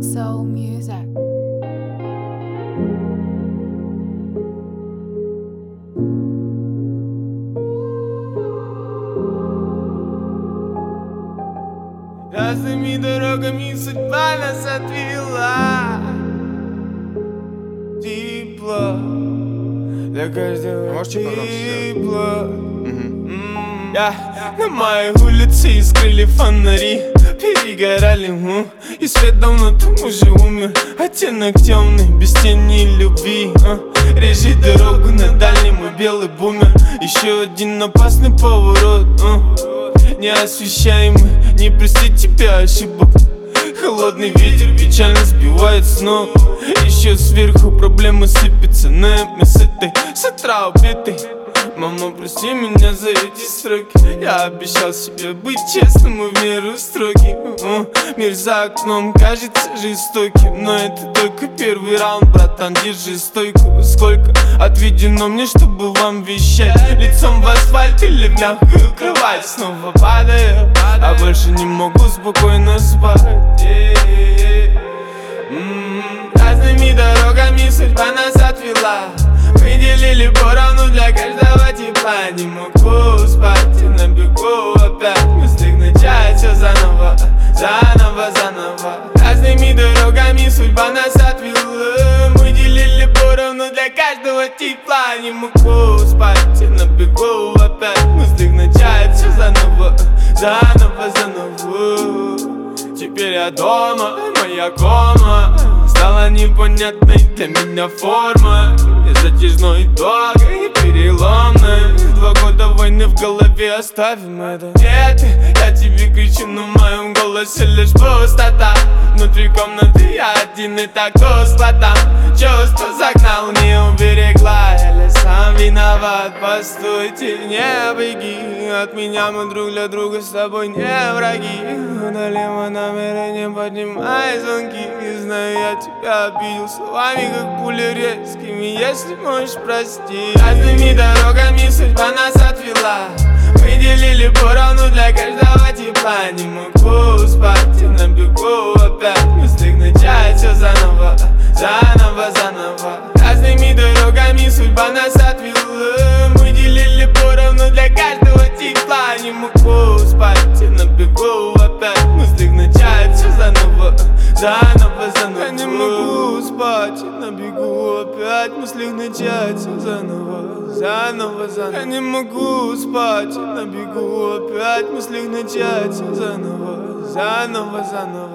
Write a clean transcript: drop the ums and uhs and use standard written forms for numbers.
Soul music. Разными дорогами судьба нас отвела. Тепло для каждого, тепло. На моей улице искрили фонари, перегорали, и свет давно там уже умер. Оттенок темный, без тени любви, режет дорогу на дальнем мой белый бумер. Еще один опасный поворот, неосвещаемый, не простить тебя ошибок. Холодный ветер печально сбивает с ног. Еще сверху проблемы сыпятся на этой с утра убитой. Мама, прости меня за эти строки. Я обещал себе быть честным и в меру строгий. Мир за окном кажется жестоким, но это только первый раунд, братан, держи стойку. Сколько отведено мне, чтобы вам вещать? Лицом в асфальт или в мягкую кровать? Снова падаю, а больше не могу спокойно спать. Разными дорогами судьба нас отвела. Выделили поровну для каждого тепла. Не могу спать и на бегу опять. Мысли начать все заново, заново, заново. Разными дорогами судьба нас отвела. Выделили поровну для каждого тепла. Не могу спать и на бегу опять. Мысли начать все заново, заново, заново. Теперь я дома, моя кома стала непонятной для меня форма. Затяжной, долгой и переломной. 2 года войны в голове, оставим это. Нет, я тебе кричу, но в моем голосе лишь пустота. Внутри комнаты я один и так тускло там. Чувство загнал, не уберегла. Я сам виноват, постойте, не беги от меня, мы друг для друга с тобой не враги. Удали мой номер и не поднимай звонки. Знаю, я тебя обидел словами, как пули резкими. Если можешь, прости. Разными дорогами судьба нас отвела. Выделили поровну для каждого тепла. Не могу спать и на бегу опять. Мысли начать все заново, заново, заново. Разными дорогами судьба нас отвела. Выделили поровну для каждого тепла. Не могу спать и на бегу опять. Мысли начать все заново, заново, заново. Я не могу спать и на бегу опять. Мысли начать все заново, заново, заново. Я не могу спать и на бегу опять. Мысли начать все заново, заново, заново.